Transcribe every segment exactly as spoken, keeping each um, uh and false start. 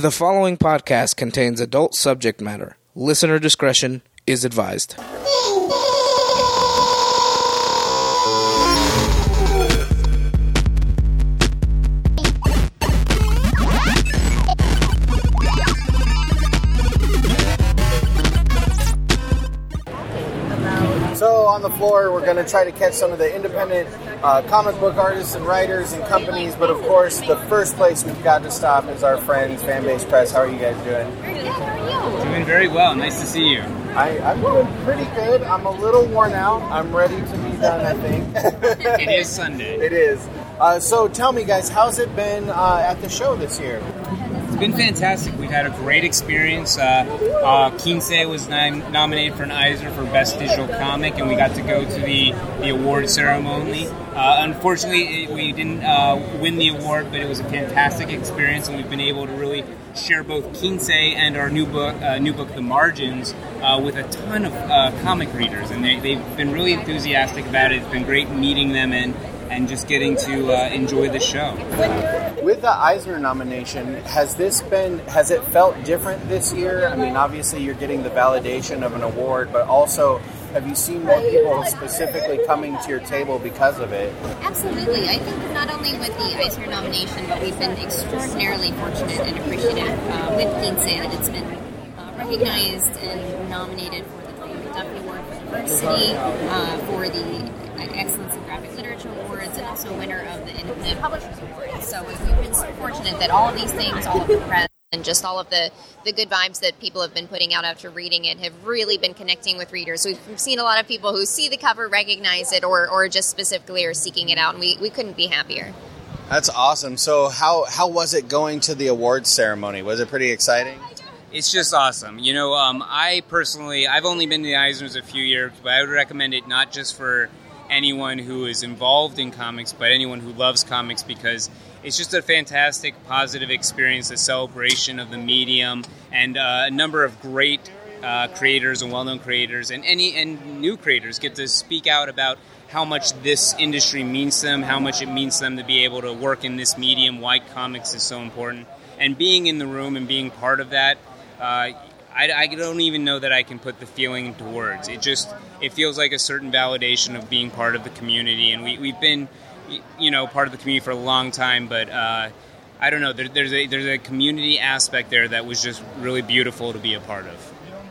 The following podcast contains adult subject matter. Listener discretion is advised. So on the floor, we're going to try to catch some of the independent uh, comic book artists and writers and companies. But of course, the first place we've got to stop is our friends, Fanbase Press. How are you guys doing? Pretty good. How are you? Doing very well. Nice to see you. I, I'm doing pretty good. I'm a little worn out. I'm ready to be done, I think. It is Sunday. It is. Uh, so tell me, guys, how's it been uh, at the show this year? It's been fantastic. We've had a great experience. Uh, uh, Kinsey was nom- nominated for an Eisner for Best Digital Comic, and we got to go to the, the award ceremony. Uh, unfortunately, it, we didn't uh, win the award, but it was a fantastic experience, and we've been able to really share both Kinsey and our new book, uh, new book, The Margins, uh, with a ton of uh, comic readers, and they, they've been really enthusiastic about it. It's been great meeting them and and just getting to uh, enjoy the show. With the Eisner nomination, has this been, has it felt different this year? I mean, obviously you're getting the validation of an award, but also have you seen more people specifically coming to your table because of it? Absolutely. I think not only with the Eisner nomination, but we've been extraordinarily fortunate and appreciative uh, with Kinsey that it's been uh, recognized and nominated for the William McDuffie Award for Diversity, uh, for the Excellence in Graphic Literature Awards, and also winner of the Independent Publishers Award. So we've been so fortunate that all of these things, all of the press, and just all of the, the good vibes that people have been putting out after reading it have really been connecting with readers. We've seen a lot of people who see the cover, recognize it, or, or just specifically are seeking it out, and we, we couldn't be happier. That's awesome. So how, how was it going to the awards ceremony? Was it pretty exciting? It's just awesome. You know, um, I personally, I've only been to the Eisners a few years, but I would recommend it not just for anyone who is involved in comics, but anyone who loves comics, because it's just a fantastic, positive experience, a celebration of the medium, and uh, a number of great uh, creators and well-known creators, and any and new creators get to speak out about how much this industry means to them, how much it means to them to be able to work in this medium, why comics is so important, and being in the room and being part of that. Uh, I, I don't even know that I can put the feeling into words. It just, it feels like a certain validation of being part of the community. And we, we've been, you know, part of the community for a long time, but uh, I don't know, there, there's a there's a community aspect there that was just really beautiful to be a part of.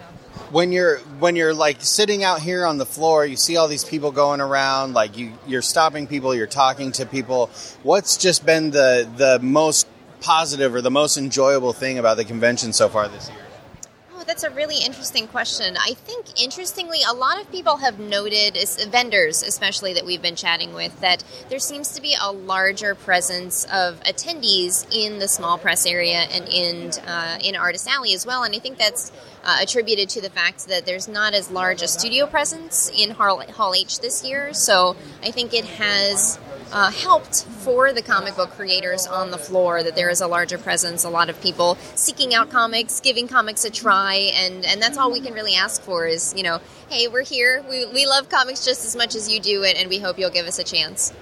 When you're, when you're like sitting out here on the floor, you see all these people going around, like you, you're stopping people, you're talking to people. What's just been the, the most positive or the most enjoyable thing about the convention so far this year? That's a really interesting question. I think, interestingly, a lot of people have noted, vendors especially that we've been chatting with, that there seems to be a larger presence of attendees in the small press area and in uh, in Artist Alley as well. And I think that's uh, attributed to the fact that there's not as large a studio presence in Hall, Hall H this year. So I think it has Uh, helped for the comic book creators on the floor that there is a larger presence, a lot of people seeking out comics, giving comics a try, and, and that's all we can really ask for is, you know, hey, we're here, we, we love comics just as much as you do it, and we hope you'll give us a chance.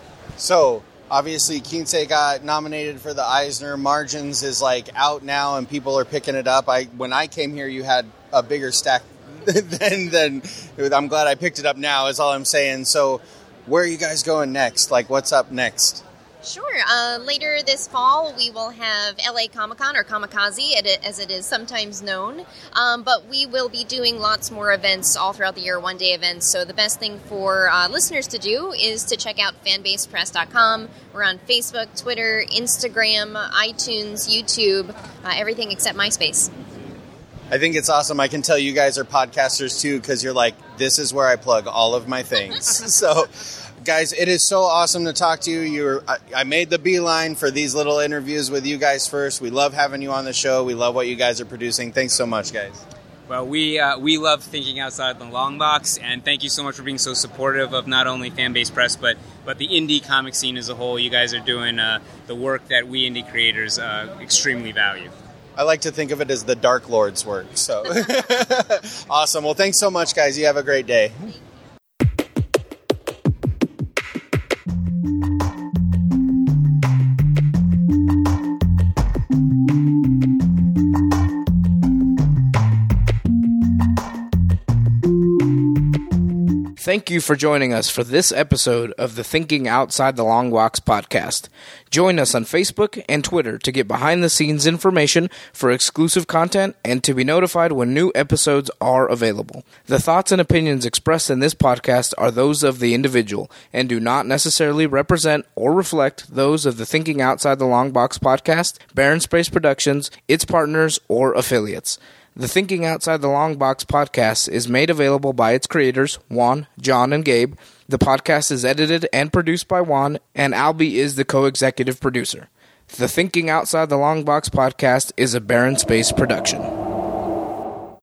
So, obviously, Kinsey got nominated for the Eisner. Margins is, like, out now, and people are picking it up. I When I came here, you had a bigger stack than, than I'm glad I picked it up now, is all I'm saying. So, where are you guys going next? Like, what's up next? Sure. Uh, later this fall, we will have L A Comic-Con, or Comikaze, as it is sometimes known. Um, but we will be doing lots more events all throughout the year, one-day events. So the best thing for uh, listeners to do is to check out fanbase press dot com. We're on Facebook, Twitter, Instagram, iTunes, YouTube, uh, everything except MySpace. I think it's awesome. I can tell you guys are podcasters too, because you're like, this is where I plug all of my things. So, guys, it is so awesome to talk to you. You're, I, I made the beeline for these little interviews with you guys first. We love having you on the show. We love what you guys are producing. Thanks so much, guys. Well, we uh, we love thinking outside the long box, and thank you so much for being so supportive of not only Fanbase Press, but but the indie comic scene as a whole. You guys are doing uh, the work that we indie creators uh, extremely value. I like to think of it as the Dark Lord's work. So awesome. Well, thanks so much, guys. You have a great day. Thank you for joining us for this episode of the Thinking Outside the Long Box podcast. Join us on Facebook and Twitter to get behind-the-scenes information for exclusive content and to be notified when new episodes are available. The thoughts and opinions expressed in this podcast are those of the individual and do not necessarily represent or reflect those of the Thinking Outside the Long Box podcast, Barren Space Productions, its partners, or affiliates. The Thinking Outside the Long Box podcast is made available by its creators, Juan, John, and Gabe. The podcast is edited and produced by Juan, and Albie is the co-executive producer. The Thinking Outside the Long Box podcast is a Barren Space production.